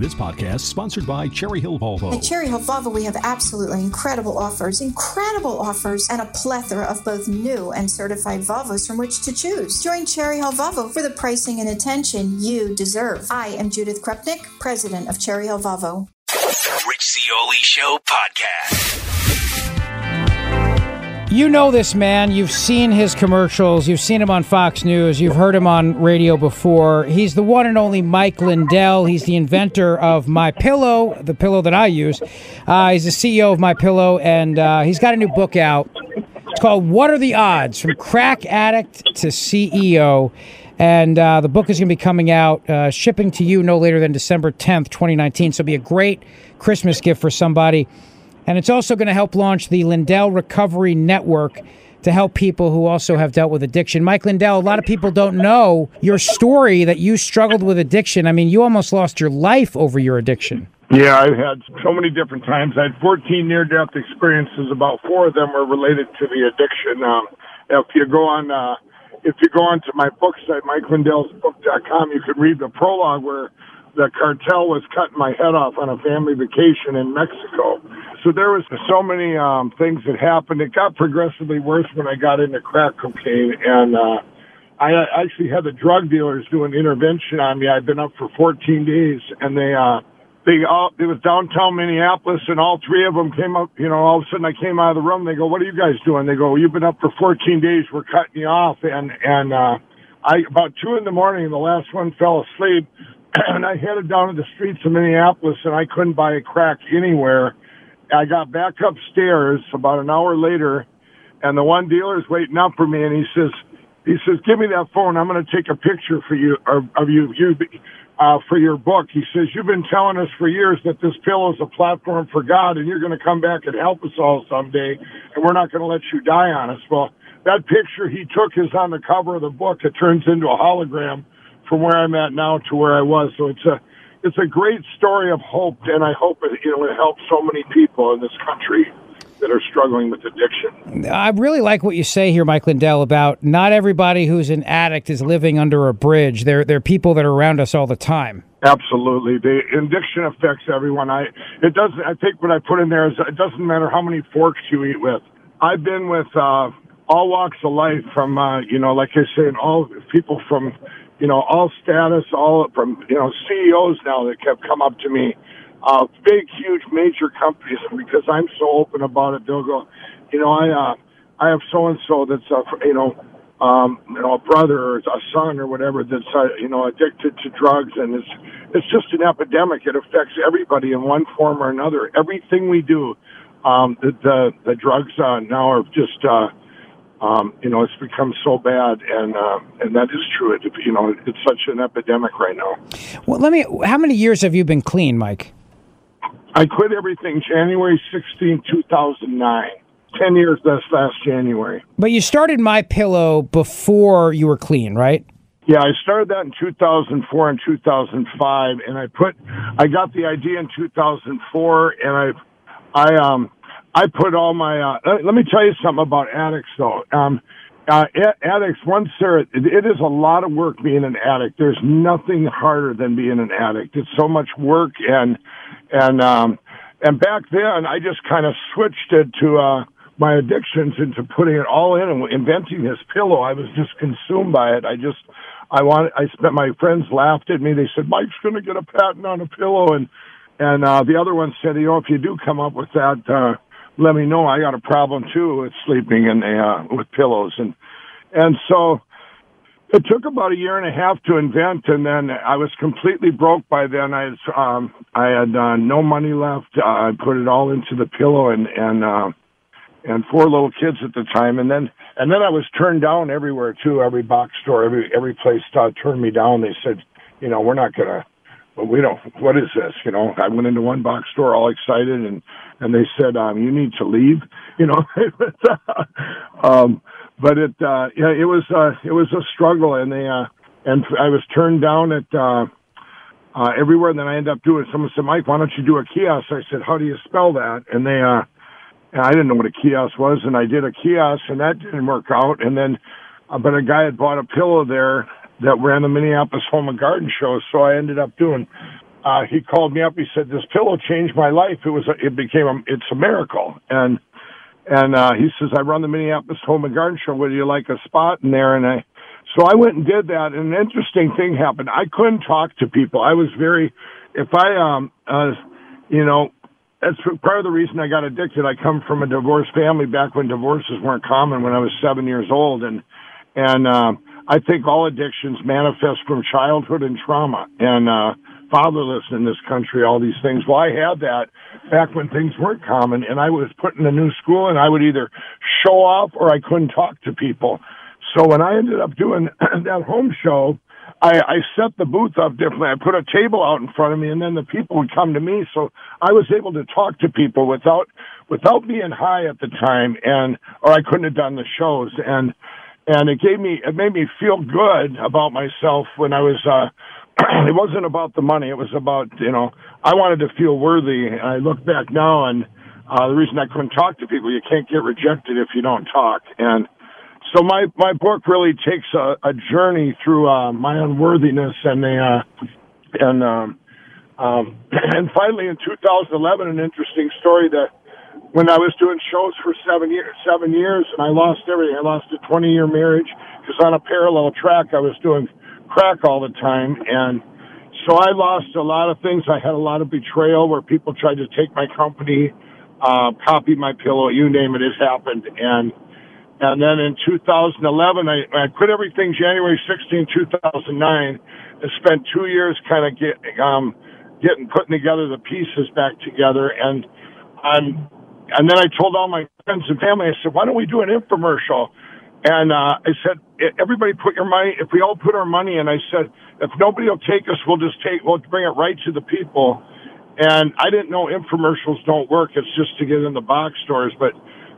This podcast is sponsored by Cherry Hill Volvo. At Cherry Hill Volvo, we have absolutely incredible offers, and a plethora of both new and certified Volvos from which to choose. Join Cherry Hill Volvo for the pricing and attention you deserve. I am Judith Krupnik, president of Cherry Hill Volvo. The Rich Zeoli Show podcast. You know this man. You've seen his commercials. You've seen him on Fox News. You've heard him on radio before. He's the one and only Mike Lindell. He's the inventor of MyPillow, the pillow that I use. He's the CEO of MyPillow, and he's got a new book out. It's called What Are the Odds? From Crack Addict to CEO. And the book is going to be coming out, shipping to you no later than December 10th, 2019. So it'll be a great Christmas gift for somebody. And it's also going to help launch the Lindell Recovery Network to help people who also have dealt with addiction. Mike Lindell, a lot of people don't know your story that you struggled with addiction. I mean, you almost lost your life over your addiction. Yeah, I've had so many different times. I had 14 near-death experiences. About 4 of them were related to the addiction. If you go on to my book site, MikeLindellsBook.com, you can read the prologue where the cartel was cutting my head off on a family vacation in Mexico. So there was so many things that happened. It got progressively worse when I got into crack cocaine, and I actually had the drug dealers do an intervention on me. I'd been up for 14 days, and it was downtown Minneapolis, and all 3 of them came up. You know, all of a sudden I came out of the room. They go, "What are you guys doing?" They go, "You've been up for 14 days. We're cutting you off." And about 2 in the morning, the last one fell asleep. And I headed down to the streets of Minneapolis, and I couldn't buy a crack anywhere. I got back upstairs about an hour later, and the one dealer's waiting up for me, and he says, "Give me that phone. I'm going to take a picture for you of you for your book." He says, "You've been telling us for years that this pillow is a platform for God, and you're going to come back and help us all someday, and we're not going to let you die on us." Well, that picture he took is on the cover of the book. It turns into a hologram from where I'm at now to where I was. So it's a great story of hope, and I hope it helps so many people in this country that are struggling with addiction. I really like what you say here, Mike Lindell, about not everybody who's an addict is living under a bridge. They're people that are around us all the time. Absolutely. The addiction affects everyone. I think what I put in there is it doesn't matter how many forks you eat with. I've been with all walks of life from, like I say, all people from, all status, all from, CEOs now that have come up to me, big, huge, major companies. Because I'm so open about it, they'll go, I have so-and-so that's, a brother or a son or whatever that's, addicted to drugs. And it's just an epidemic. It affects everybody in one form or another. Everything we do, the drugs now are just, it's become so bad, and that is true. It's such an epidemic right now. Well, how many years have you been clean, Mike? I quit everything January 16, 2009. 10 years this last January. But you started MyPillow before you were clean, right? Yeah, I started that in 2004 and 2005, and I got the idea in 2004, and I put all my, let me tell you something about addicts, though. Addicts, it is a lot of work being an addict. There's nothing harder than being an addict. It's so much work, and back then, I just kind of switched it to my addictions into putting it all in and inventing this pillow. I was just consumed by it. My friends laughed at me. They said, "Mike's going to get a patent on a pillow," and the other one said, "If you do come up with that, let me know. I got a problem too with sleeping with pillows." And so it took about a year and a half to invent, and then I was completely broke by then. I had no money left. I put it all into the pillow and 4 little kids at the time, and then I was turned down everywhere too. Every box store, every place turned me down. They said, "We're not gonna. We don't. What is this?" I went into one box store all excited, and they said, "You need to leave." But it was a struggle, and I was turned down at everywhere. And then I ended up doing. Someone said, "Mike, why don't you do a kiosk?" I said, "How do you spell that?" And I didn't know what a kiosk was, and I did a kiosk, and that didn't work out. And then, but a guy had bought a pillow there that ran the Minneapolis Home and Garden show, so I ended up doing he called me up. He said, "This pillow changed my life. It's a miracle." And he says, "I run the Minneapolis Home and Garden Show. Would you like a spot in there?" So I went and did that, and an interesting thing happened. I couldn't talk to people. I was that's part of the reason I got addicted. I come from a divorced family back when divorces weren't common when I was 7 years old. And I think all addictions manifest from childhood and trauma and fatherless in this country, all these things. Well, I had that back when things weren't common, and I was put in a new school, and I would either show off or I couldn't talk to people. So when I ended up doing that home show, I set the booth up differently. I put a table out in front of me, and then the people would come to me. So I was able to talk to people without being high at the time, or I couldn't have done the shows. And it made me feel good about myself when I was. It wasn't about the money. It was about I wanted to feel worthy. And I look back now, and the reason I couldn't talk to people, you can't get rejected if you don't talk. And so my book really takes a journey through my unworthiness, and finally in 2011, an interesting story that when I was doing shows for 7 years, and I lost everything. I lost a 20-year marriage because on a parallel track I was doing crack all the time, and so I lost a lot of things. I had a lot of betrayal where people tried to take my company, copy my pillow, you name it, it happened. And then in 2011, I quit everything January 16, 2009, and spent 2 years kind of putting together the pieces back together. And then I told all my friends and family, I said, why don't we do an infomercial? And I said, everybody put your money, if we all put our money in, I said, if nobody will take us, we'll bring it right to the people. And I didn't know infomercials don't work. It's just to get in the box stores. But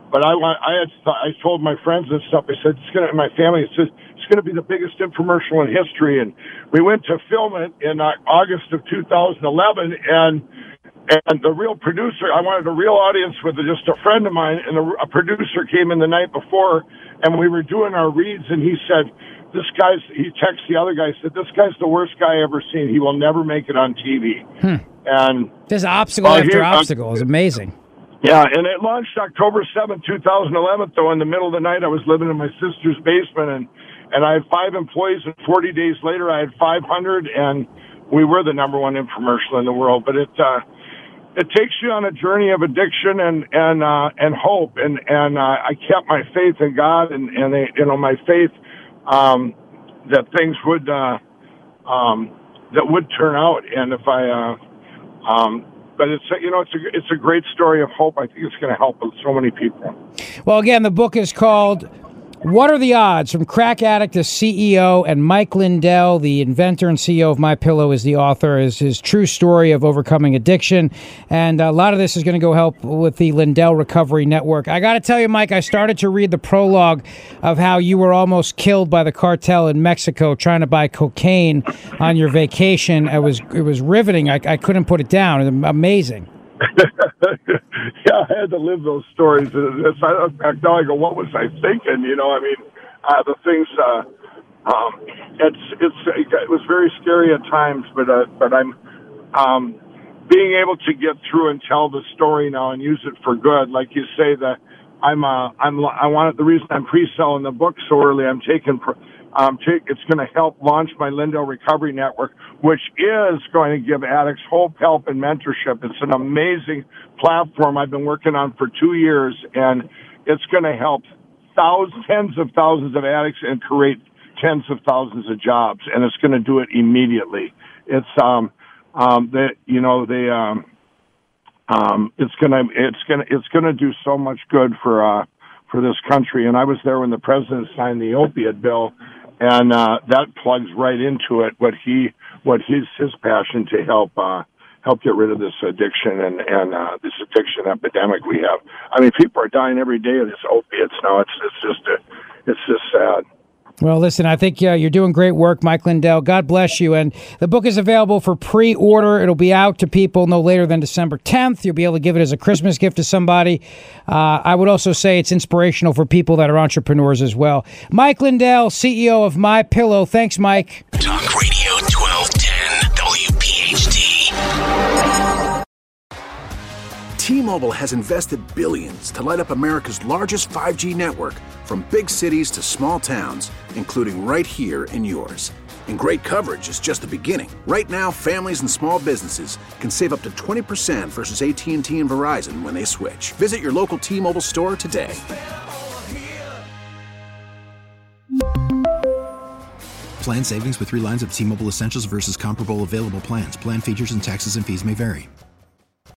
I told my friends and stuff, I said, my family said, it's going to be the biggest infomercial in history. And we went to film it in August of 2011. And the real producer, I wanted a real audience with just a friend of mine, and a producer came in the night before, and we were doing our reads, and he said, he texted the other guy, said, this guy's the worst guy I ever seen. He will never make it on TV. And there's obstacle after obstacle. It's amazing. Yeah, and it launched October 7th, 2011, though. In the middle of the night, I was living in my sister's basement, and I had 5 employees, and 40 days later, I had 500, and we were the number one infomercial in the world. But it takes you on a journey of addiction and hope, and I kept my faith in God, and my faith that things would that would turn out, and if but it's a great story of hope. I think it's going to help so many people. Well, again, the book is called What Are the Odds? From Crack Addict to CEO, and Mike Lindell, the inventor and CEO of MyPillow, is the author. Is his true story of overcoming addiction, and a lot of this is going to go help with the Lindell Recovery Network. I got to tell you, Mike, I started to read the prologue of how you were almost killed by the cartel in Mexico trying to buy cocaine on your vacation. It was riveting. I couldn't put it down. It was amazing. Yeah, I had to live those stories. I look back now, I go, what was I thinking? The things. It was very scary at times, but I'm being able to get through and tell the story now and use it for good. Like you say, that the reason I'm pre-selling the book so early. It's going to help launch my Lindell Recovery Network, which is going to give addicts hope, help, and mentorship. It's an amazing platform I've been working on for 2 years, and it's going to help tens of thousands of addicts and create tens of thousands of jobs, and it's going to do it immediately. It's going to do so much good for this country. And I was there when the president signed the opiate bill, and that plugs right into it. His passion to help get rid of this addiction and this addiction epidemic we have. I mean, people are dying every day of these opiates now. It's just sad. Well, listen, I think you're doing great work, Mike Lindell. God bless you. And the book is available for pre-order. It'll be out to people no later than December 10th. You'll be able to give it as a Christmas gift to somebody. I would also say it's inspirational for people that are entrepreneurs as well. Mike Lindell, CEO of MyPillow. Thanks, Mike. Talk Radio 1210 WPHT. T-Mobile has invested billions to light up America's largest 5G network, from big cities to small towns, including right here in yours. And great coverage is just the beginning. Right now, families and small businesses can save up to 20% versus AT&T and Verizon when they switch. Visit your local T-Mobile store today. Plan savings with 3 lines of T-Mobile Essentials versus comparable available plans. Plan features and taxes and fees may vary.